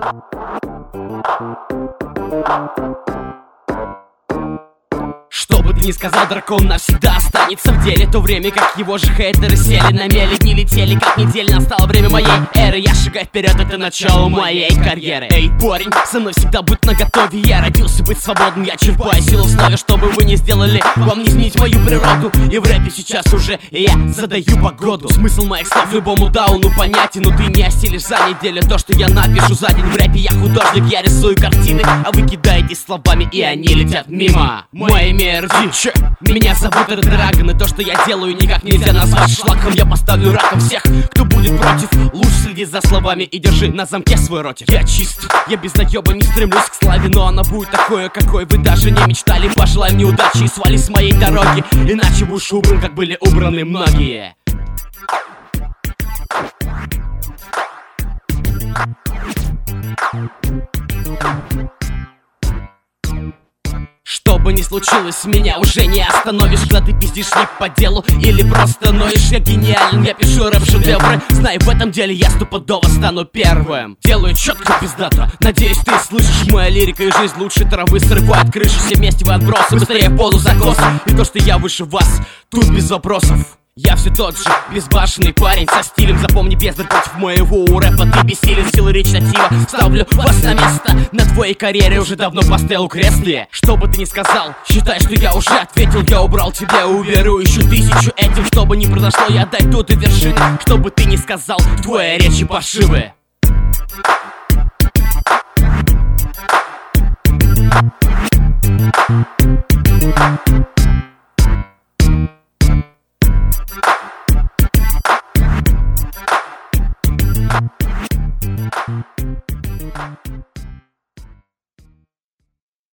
Что бы ты ни сказал, дракон навсегда останется в деле. То время, как его же хейтеры сели на мели. Дни летели, как недели, настало время моей эры. Я шагаю вперед, это начало моей карьеры. Эй, парень, со мной всегда будь наготове. Я родился быть свободным, я черпаю силу в слове. Что бы вы ни сделали, вам не изменить мою природу. И в рэпе сейчас уже я задаю погоду. Смысл моих слов любому дауну понятен. Но ты не осилишь за неделю то, что я напишу за день. В рэпе я художник, я рисую картины, а вы кидаетесь словами, и они летят мимо. Мой имя РД, меня зовут Red Dragon. И то, что я делаю, никак нельзя назвать шлаком. Я поставлю раком всех, кто будет против. Лучше следи за словами и держи на замке свой ротик. Я чист, я без наеба не стремлюсь к славе, но она будет такой, какой вы даже не мечтали. Пожелай мне удачи и свали с моей дороги, иначе будешь убран, как были убраны многие. Что бы ни случилось, меня уже не остановишь. Когда ты пиздишь не по делу или просто ноешь. Я гениален, я пишу рэп-шедевры. Знай, в этом деле я стопудово стану первым. Делаю четко, пиздато, надеюсь ты слышишь. Моя лирика и жизнь лучше травы срывает крышу. Все вместе вы отбросы, быстрее позу закоса. И то, что я выше вас, тут без вопросов. Я все тот же безбашенный парень со стилем. Запомни, бездарь, против моего рэпа ты бессилен. Силы речитатива ставлю вас на место. На твоей карьере уже давно поставил крест. Что бы ты ни сказал, считай, что я уже ответил. Я убрал тебя, уверую, еще тысячу этим. Что бы ни произошло, я дойду до вершины. Что бы ты ни сказал, твои речи паршивы.